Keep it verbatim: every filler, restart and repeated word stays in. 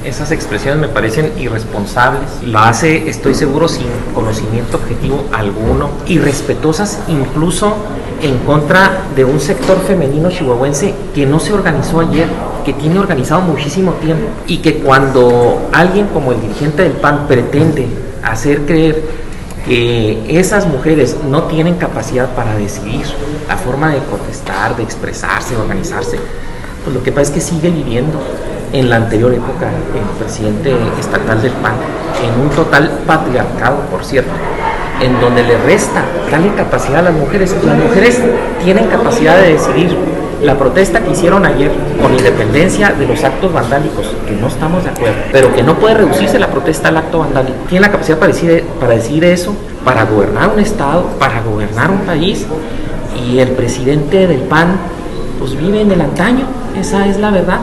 Esas expresiones me parecen irresponsables, lo hace, estoy seguro, sin conocimiento objetivo alguno, irrespetuosas incluso en contra de un sector femenino chihuahuense que no se organizó ayer, que tiene organizado muchísimo tiempo, y que cuando alguien como el dirigente del P A N pretende hacer creer que esas mujeres no tienen capacidad para decidir la forma de protestar, de expresarse, de organizarse, pues lo que pasa es que sigue viviendo en la anterior época el presidente estatal del P A N, en un total patriarcado, por cierto, en donde le resta darle capacidad a las mujeres. Las mujeres tienen capacidad de decidir. La protesta que hicieron ayer, con independencia de los actos vandálicos, que no estamos de acuerdo, pero que no puede reducirse la protesta al acto vandálico, tiene la capacidad para decir, para decir eso, para gobernar un estado, para gobernar un país, y el presidente del P A N pues vive en el antaño. Esa es la verdad.